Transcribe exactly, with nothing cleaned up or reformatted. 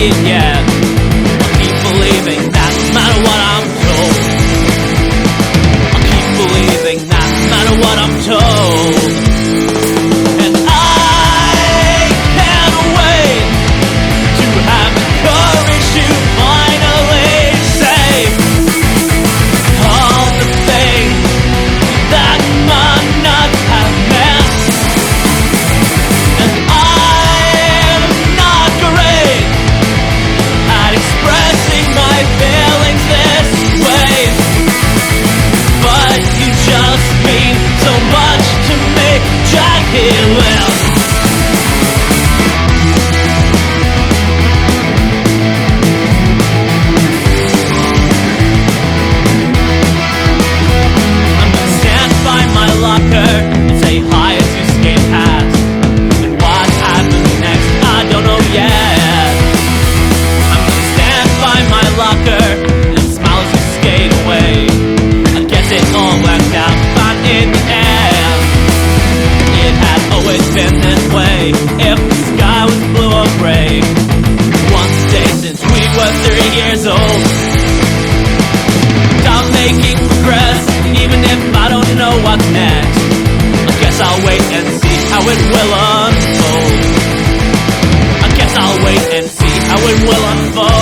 it yet. I'll keep believing that no matter what I'm told. I'll keep believing that no matter what I'm told. And I can't wait to have the courage to finally say all the things that my nuts have missed. And I'm not great at expressing my feelings this way, but you just mean so much to me, Jackie Lynn. I'm gonna stand by my locker and say hi as you skate past. And what happens next, I don't know yet. I'm gonna stand by my locker and smile as you skate away. I guess it all worked out fine in the end. It had always been this way, if the sky was blue or gray. One day since we were three years old, I'm making progress, even if I don't know what's next. I guess I'll wait and see how it will unfold. I guess I'll wait and see how it will unfold.